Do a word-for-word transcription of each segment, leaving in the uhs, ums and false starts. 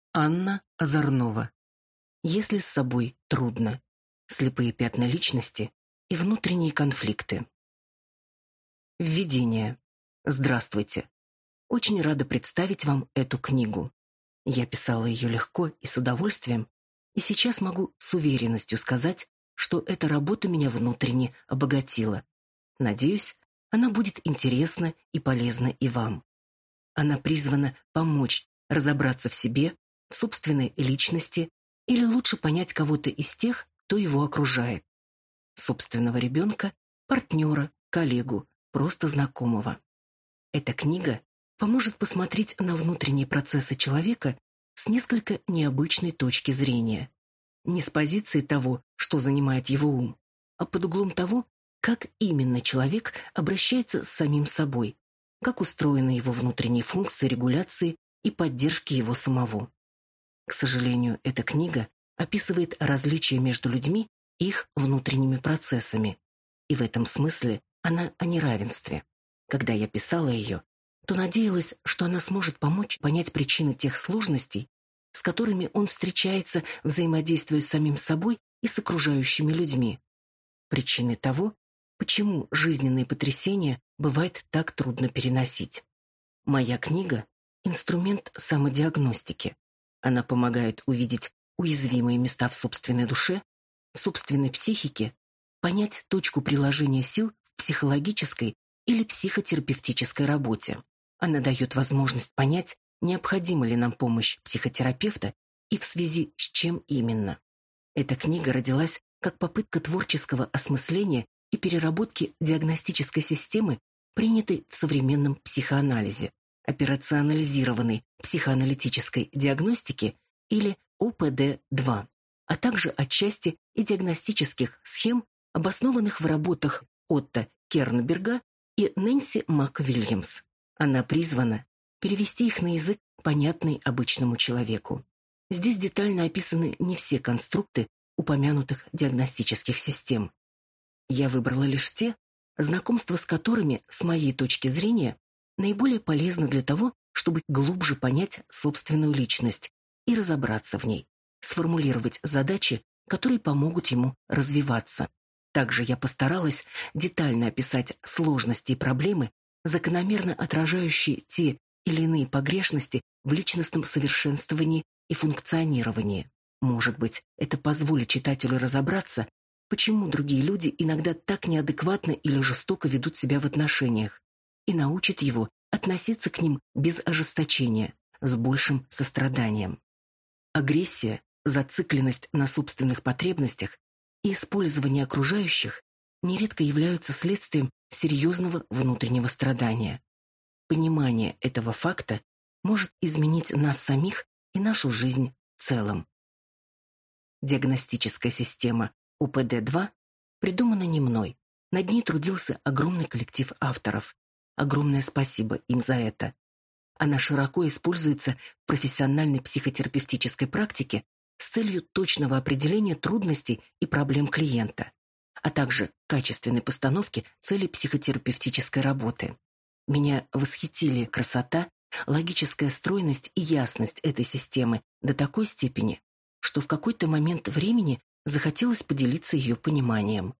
Анна Озорнова. Если с собой трудно. Слепые пятна личности и внутренние конфликты. Введение. Здравствуйте. Очень рада представить вам эту книгу. Я писала ее легко и с удовольствием, и сейчас могу с уверенностью сказать, что эта работа меня внутренне обогатила. Надеюсь, она будет интересна и полезна и вам. Она призвана помочь разобраться в себе, в собственной личности или лучше понять кого-то из тех, кто его окружает. Собственного ребенка, партнера, коллегу, просто знакомого. Эта книга поможет посмотреть на внутренние процессы человека с несколько необычной точки зрения. Не с позиции того, что занимает его ум, а под углом того, как именно человек обращается с самим собой, как устроены его внутренние функции регуляции и поддержки его самого. К сожалению, эта книга описывает различия между людьми и их внутренними процессами, и в этом смысле она о неравенстве. Когда я писала ее, то надеялась, что она сможет помочь понять причины тех сложностей, с которыми он встречается, взаимодействуя с самим собой и с окружающими людьми. Причины того, почему жизненные потрясения бывает так трудно переносить. Моя книга – инструмент самодиагностики. Она помогает увидеть уязвимые места в собственной душе, в собственной психике, понять точку приложения сил в психологической или психотерапевтической работе. Она дает возможность понять, необходима ли нам помощь психотерапевта и в связи с чем именно. Эта книга родилась как попытка творческого осмысления и переработки диагностической системы, принятой в современном психоанализе, операционализированной психоаналитической диагностики или о пэ дэ два, а также отчасти и диагностических схем, обоснованных в работах Отто Кернберга и Нэнси МакВильямс. Она призвана перевести их на язык, понятный обычному человеку. Здесь детально описаны не все конструкты упомянутых диагностических систем. Я выбрала лишь те, знакомство с которыми, с моей точки зрения, наиболее полезно для того, чтобы глубже понять собственную личность и разобраться в ней, сформулировать задачи, которые помогут ему развиваться. Также я постаралась детально описать сложности и проблемы, закономерно отражающие те или иные погрешности в личностном совершенствовании и функционировании. Может быть, это позволит читателю разобраться, почему другие люди иногда так неадекватно или жестоко ведут себя в отношениях, и научит его относиться к ним без ожесточения, с большим состраданием. Агрессия, зацикленность на собственных потребностях и использование окружающих нередко являются следствием серьезного внутреннего страдания. Понимание этого факта может изменить нас самих и нашу жизнь в целом. Диагностическая система о пэ дэ два придумана не мной. Над ней трудился огромный коллектив авторов. Огромное спасибо им за это. Она широко используется в профессиональной психотерапевтической практике с целью точного определения трудностей и проблем клиента, а также качественной постановки целей психотерапевтической работы. Меня восхитили красота, логическая стройность и ясность этой системы до такой степени, что в какой-то момент времени захотелось поделиться ее пониманием.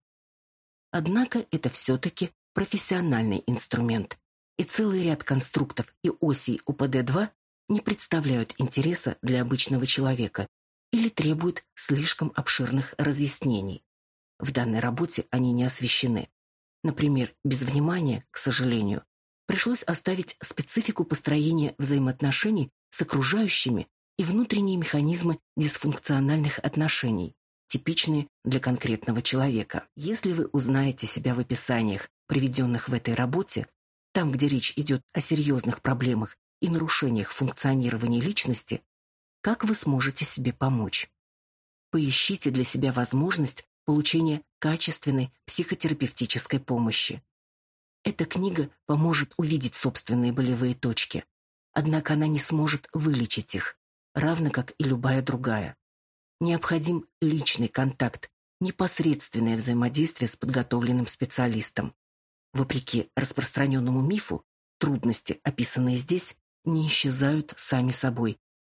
Однако это все-таки профессиональный инструмент, и целый ряд конструктов и осей о пэ дэ два не представляют интереса для обычного человека или требуют слишком обширных разъяснений. В данной работе они не освещены. Например, без внимания, к сожалению, пришлось оставить специфику построения взаимоотношений с окружающими и внутренние механизмы дисфункциональных отношений, типичные для конкретного человека. Если вы узнаете себя в описаниях, приведенных в этой работе, там, где речь идет о серьезных проблемах и нарушениях функционирования личности, как вы сможете себе помочь? Поищите для себя возможность получения качественной психотерапевтической помощи. Эта книга поможет увидеть собственные болевые точки, однако она не сможет вылечить их, равно как и любая другая. Необходим личный контакт, непосредственное взаимодействие с подготовленным специалистом. Вопреки распространенному мифу, трудности, описанные здесь, не исчезают сами собой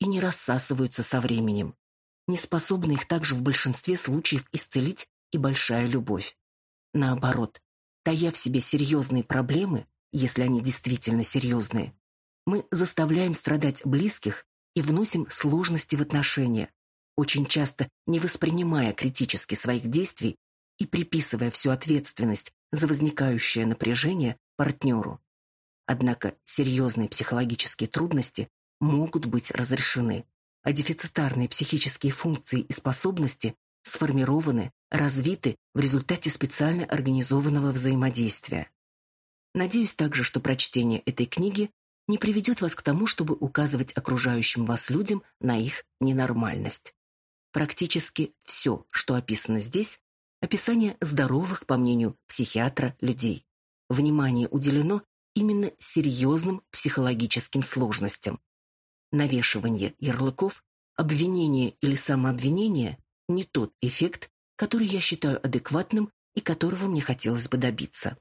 и не рассасываются со временем. Не способна их также в большинстве случаев исцелить и большая любовь. Наоборот, тая в себе серьезные проблемы, если они действительно серьезные, мы заставляем страдать близких и вносим сложности в отношения, очень часто не воспринимая критически своих действий и приписывая всю ответственность за возникающее напряжение партнеру. Однако серьезные психологические трудности могут быть разрешены, а дефицитарные психические функции и способности сформированы, развиты в результате специально организованного взаимодействия. Надеюсь также, что прочтение этой книги не приведет вас к тому, чтобы указывать окружающим вас людям на их ненормальность. Практически все, что описано здесь, описание здоровых, по мнению психиатра, людей. Внимание уделено именно серьезным психологическим сложностям. Навешивание ярлыков, обвинение или самообвинение – не тот эффект, который я считаю адекватным и которого мне хотелось бы добиться.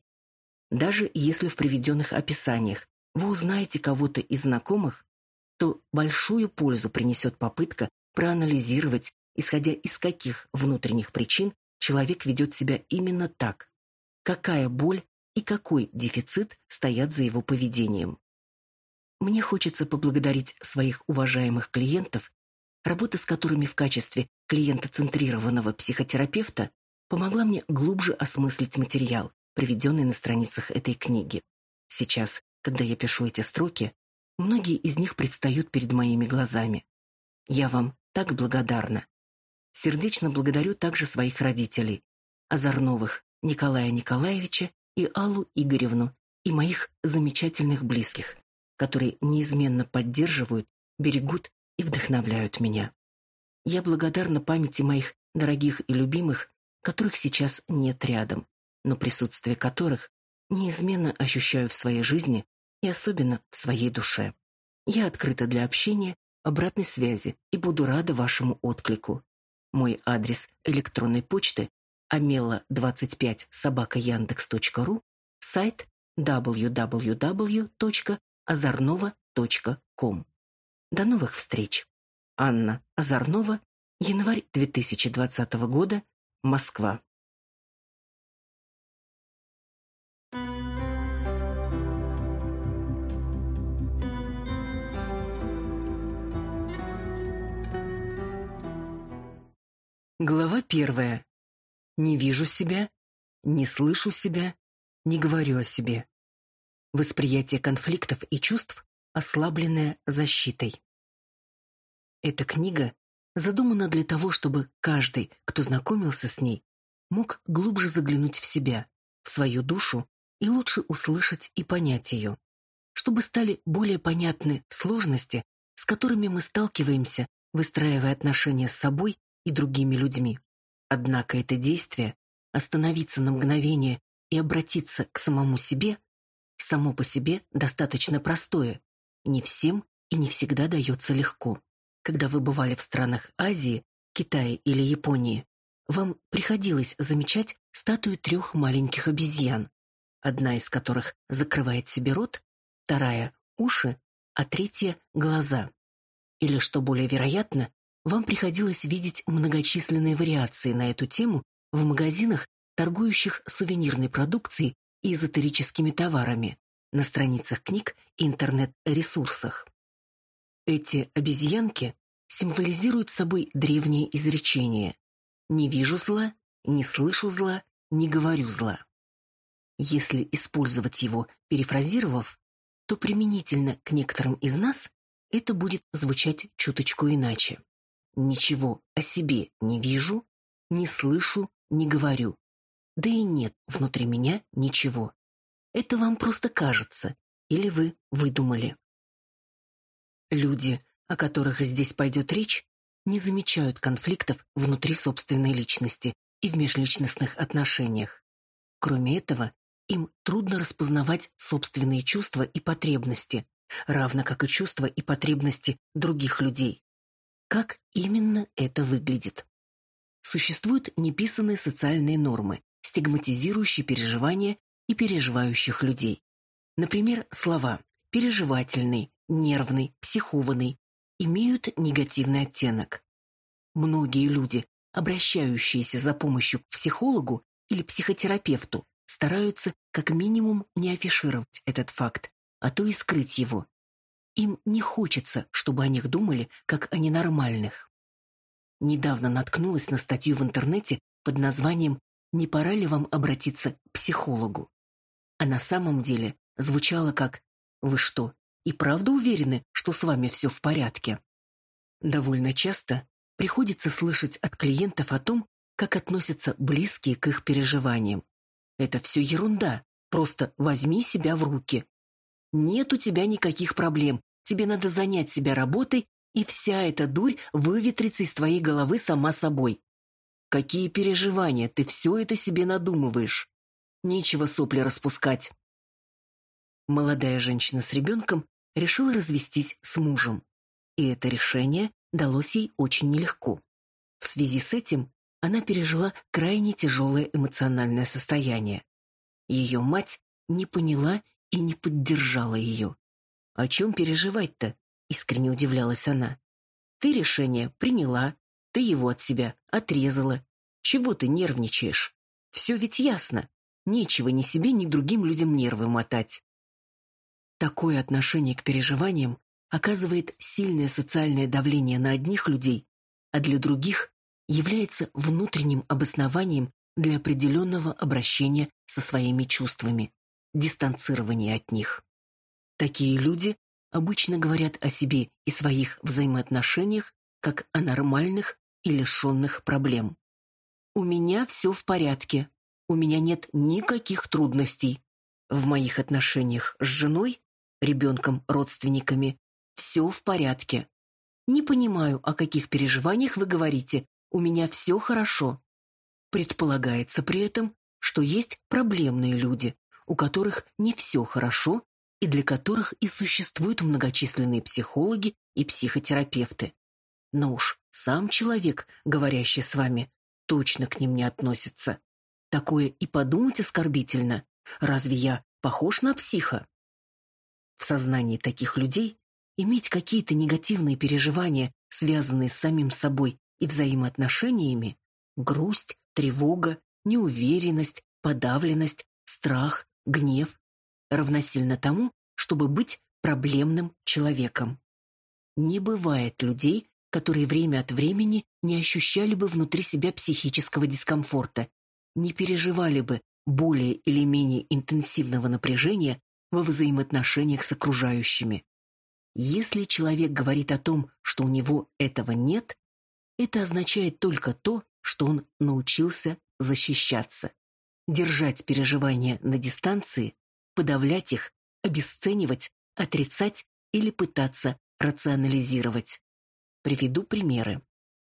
Даже если в приведенных описаниях вы узнаете кого-то из знакомых, то большую пользу принесет попытка проанализировать, исходя из каких внутренних причин человек ведет себя именно так, какая боль и какой дефицит стоят за его поведением. Мне хочется поблагодарить своих уважаемых клиентов, работа с которыми в качестве клиентоцентрированного психотерапевта помогла мне глубже осмыслить материал, приведенный на страницах этой книги. Сейчас, когда я пишу эти строки, многие из них предстают перед моими глазами. Я вам так благодарна. Сердечно благодарю также своих родителей, Озорновых Николая Николаевича и Аллу Игоревну, и моих замечательных близких, которые неизменно поддерживают, берегут и вдохновляют меня. Я благодарна памяти моих дорогих и любимых, которых сейчас нет рядом, но присутствие которых неизменно ощущаю в своей жизни и особенно в своей душе. Я открыта для общения, обратной связи и буду рада вашему отклику. Мой адрес электронной почты амела двадцать пять собака яндекс точка ру, сайт дабл ю дабл ю дабл ю точка озорнова точка ком. До новых встреч. Анна Озорнова, январь две тысячи двадцатого года, Москва. Глава первая. Не вижу себя, не слышу себя, не говорю о себе. Восприятие конфликтов и чувств, ослабленное защитой. Эта книга задумана для того, чтобы каждый, кто знакомился с ней, мог глубже заглянуть в себя, в свою душу и лучше услышать и понять ее, чтобы стали более понятны сложности, с которыми мы сталкиваемся, выстраивая отношения с собой и другими людьми. Однако это действие, остановиться на мгновение и обратиться к самому себе, само по себе достаточно простое, не всем и не всегда дается легко. Когда вы бывали в странах Азии, Китае или Японии, вам приходилось замечать статую трех маленьких обезьян, одна из которых закрывает себе рот, вторая – уши, а третья – глаза. Или, что более вероятно, вам приходилось видеть многочисленные вариации на эту тему в магазинах, торгующих сувенирной продукцией и эзотерическими товарами, на страницах книг и интернет-ресурсах. Эти обезьянки символизируют собой древнее изречение «Не вижу зла, не слышу зла, не говорю зла». Если использовать его, перефразировав, то применительно к некоторым из нас это будет звучать чуточку иначе. Ничего о себе не вижу, не слышу, не говорю. Да и нет внутри меня ничего. Это вам просто кажется, или вы выдумали. Люди, о которых здесь пойдет речь, не замечают конфликтов внутри собственной личности и в межличностных отношениях. Кроме этого, им трудно распознавать собственные чувства и потребности, равно как и чувства и потребности других людей. Как именно это выглядит? Существуют неписанные социальные нормы, стигматизирующие переживания и переживающих людей. Например, слова «переживательный», «нервный», «психованный» имеют негативный оттенок. Многие люди, обращающиеся за помощью к психологу или психотерапевту, стараются как минимум не афишировать этот факт, а то и скрыть его. Им не хочется, чтобы о них думали как о ненормальных. Недавно наткнулась на статью в интернете под названием «Не пора ли вам обратиться к психологу?». А на самом деле звучало как «Вы что, и правда уверены, что с вами все в порядке?». Довольно часто приходится слышать от клиентов о том, как относятся близкие к их переживаниям. Это все ерунда, просто возьми себя в руки. Нет у тебя никаких проблем, тебе надо занять себя работой, и вся эта дурь выветрится из твоей головы сама собой. Какие переживания, ты все это себе надумываешь. Нечего сопли распускать. Молодая женщина с ребенком решила развестись с мужем. И это решение далось ей очень нелегко. В связи с этим она пережила крайне тяжелое эмоциональное состояние. Ее мать не поняла и не поддержала ее. «О чем переживать-то?» — искренне удивлялась она. «Ты решение приняла, ты его от себя отрезала. Чего ты нервничаешь? Все ведь ясно. Нечего ни себе, ни другим людям нервы мотать». Такое отношение к переживаниям оказывает сильное социальное давление на одних людей, а для других является внутренним обоснованием для определенного обращения со своими чувствами, дистанцирования от них. Такие люди обычно говорят о себе и своих взаимоотношениях как о нормальных и лишенных проблем. «У меня все в порядке, у меня нет никаких трудностей. В моих отношениях с женой, ребенком, родственниками все в порядке. Не понимаю, о каких переживаниях вы говорите, у меня все хорошо». Предполагается при этом, что есть проблемные люди, у которых не все хорошо и для которых и существуют многочисленные психологи и психотерапевты. Но уж сам человек, говорящий с вами, точно к ним не относится. Такое и подумать оскорбительно. Разве я похож на психа? В сознании таких людей иметь какие-то негативные переживания, связанные с самим собой и взаимоотношениями, грусть, тревога, неуверенность, подавленность, страх, гнев, равносильно тому, чтобы быть проблемным человеком. Не бывает людей, которые время от времени не ощущали бы внутри себя психического дискомфорта, не переживали бы более или менее интенсивного напряжения во взаимоотношениях с окружающими. Если человек говорит о том, что у него этого нет, это означает только то, что он научился защищаться, держать переживания на дистанции, подавлять их, обесценивать, отрицать или пытаться рационализировать. Приведу примеры.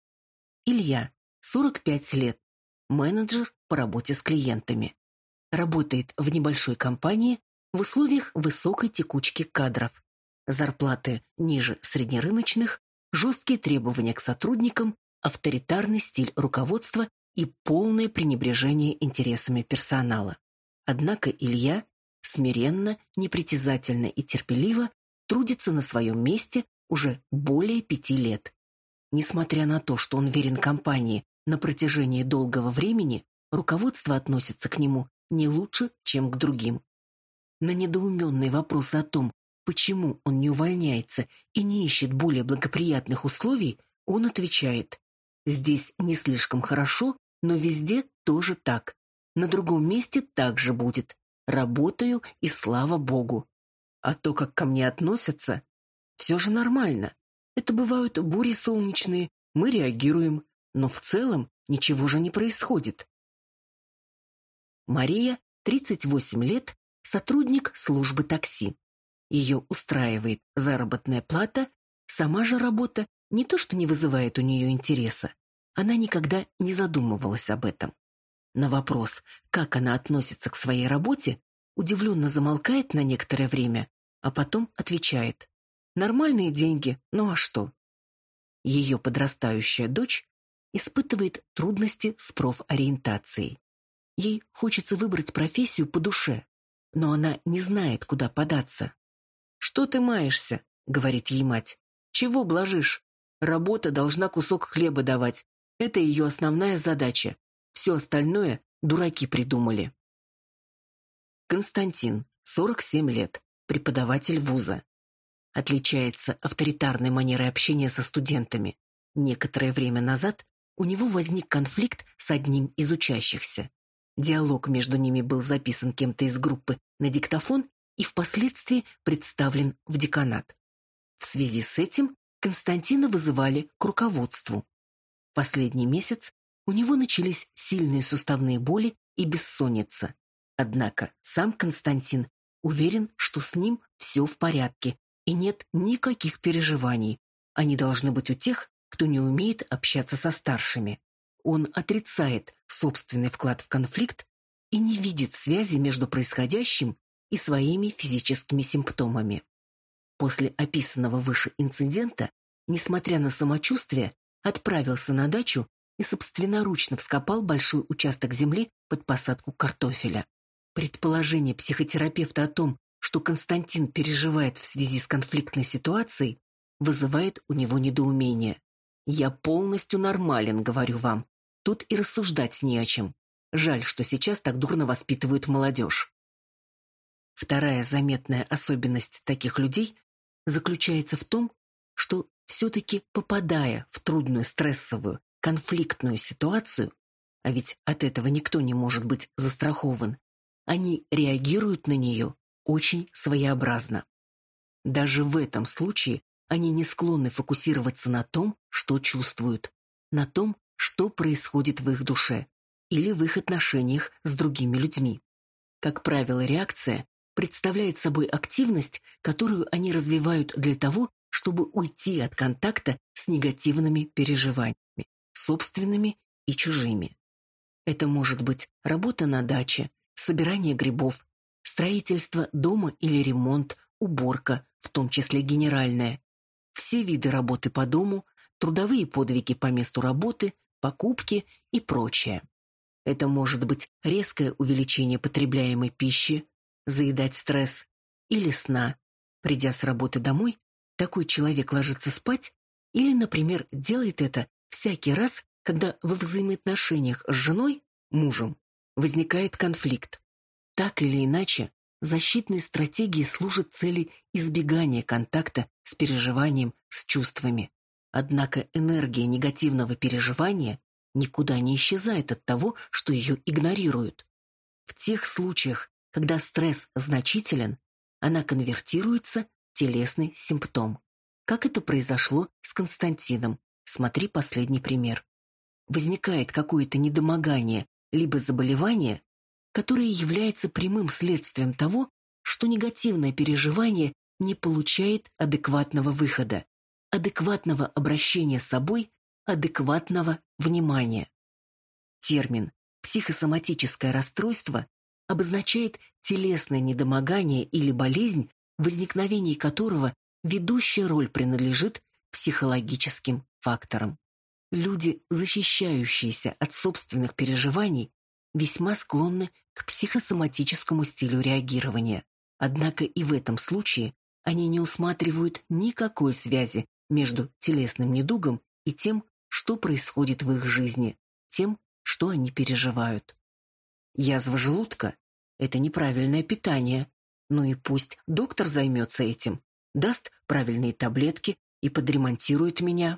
Илья, сорок пять лет, менеджер по работе с клиентами. Работает в небольшой компании в условиях высокой текучки кадров. Зарплаты ниже среднерыночных, жесткие требования к сотрудникам, авторитарный стиль руководства и полное пренебрежение интересами персонала. Однако Илья смиренно, непритязательно и терпеливо трудится на своем месте уже более пяти лет. Несмотря на то, что он верен компании на протяжении долгого времени, руководство относится к нему не лучше, чем к другим. На недоуменные вопросы о том, почему он не увольняется и не ищет более благоприятных условий, он отвечает: «Здесь не слишком хорошо, но везде тоже так. На другом месте так же будет. Работаю, и слава богу. А то, как ко мне относятся, все же нормально. Это бывают бури солнечные, мы реагируем, но в целом ничего же не происходит». Мария, тридцать восемь лет, сотрудник службы такси. Ее устраивает заработная плата, сама же работа не то что не вызывает у нее интереса, она никогда не задумывалась об этом. На вопрос, как она относится к своей работе, удивленно замолкает на некоторое время, а потом отвечает: «Нормальные деньги, ну а что?». Ее подрастающая дочь испытывает трудности с профориентацией. Ей хочется выбрать профессию по душе, но она не знает, куда податься. «Что ты маешься?» — говорит ей мать. Чего блажишь? Работа должна кусок хлеба давать. Это ее основная задача. Все остальное дураки придумали. Константин, сорок семь лет, преподаватель вуза. Отличается авторитарной манерой общения со студентами. Некоторое время назад у него возник конфликт с одним из учащихся. Диалог между ними был записан кем-то из группы на диктофон и впоследствии представлен в деканат. В связи с этим Константина вызывали к руководству. Последний месяц у него начались сильные суставные боли и бессонница. Однако сам Константин уверен, что с ним все в порядке и нет никаких переживаний. Они должны быть у тех, кто не умеет общаться со старшими. Он отрицает собственный вклад в конфликт и не видит связи между происходящим и своими физическими симптомами. После описанного выше инцидента, несмотря на самочувствие, отправился на дачу и собственноручно вскопал большой участок земли под посадку картофеля. Предположение психотерапевта о том, что Константин переживает в связи с конфликтной ситуацией, вызывает у него недоумение. «Я полностью нормален, говорю вам. Тут и рассуждать не о чем. Жаль, что сейчас так дурно воспитывают молодежь». Вторая заметная особенность таких людей заключается в том, что все-таки попадая в трудную стрессовую, конфликтную ситуацию, а ведь от этого никто не может быть застрахован, они реагируют на нее очень своеобразно. Даже в этом случае они не склонны фокусироваться на том, что чувствуют, на том, что происходит в их душе или в их отношениях с другими людьми. Как правило, реакция представляет собой активность, которую они развивают для того, чтобы уйти от контакта с негативными переживаниями, собственными и чужими. Это может быть работа на даче, собирание грибов, строительство дома или ремонт, уборка, в том числе генеральная, все виды работы по дому, трудовые подвиги по месту работы, покупки и прочее. Это может быть резкое увеличение потребляемой пищи, заедать стресс или сна. Придя с работы домой, такой человек ложится спать или, например, делает это всякий раз, когда во взаимоотношениях с женой, мужем, возникает конфликт. Так или иначе, защитные стратегии служат цели избегания контакта с переживанием, с чувствами. Однако энергия негативного переживания никуда не исчезает от того, что ее игнорируют. В тех случаях, когда стресс значителен, она конвертируется в телесный симптом. Как это произошло с Константином? Смотри последний пример. Возникает какое-то недомогание либо заболевание, которое является прямым следствием того, что негативное переживание не получает адекватного выхода, адекватного обращения с собой, адекватного внимания. Термин «психосоматическое расстройство» обозначает телесное недомогание или болезнь, в возникновении которого ведущая роль принадлежит психологическим факторам. Люди, защищающиеся от собственных переживаний, весьма склонны к психосоматическому стилю реагирования. Однако и в этом случае они не усматривают никакой связи между телесным недугом и тем, что происходит в их жизни, тем, что они переживают. Язва желудка – это неправильное питание. Ну и пусть доктор займется этим, даст правильные таблетки и подремонтирует меня.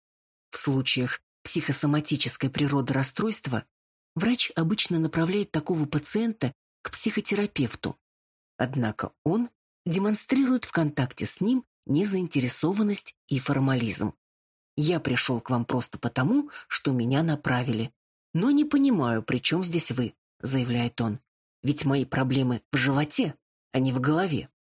В случаях психосоматической природы расстройства врач обычно направляет такого пациента к психотерапевту. Однако он демонстрирует в контакте с ним незаинтересованность и формализм. «Я пришел к вам просто потому, что меня направили. Но не понимаю, при чем здесь вы», — заявляет он. «Ведь мои проблемы в животе, а не в голове».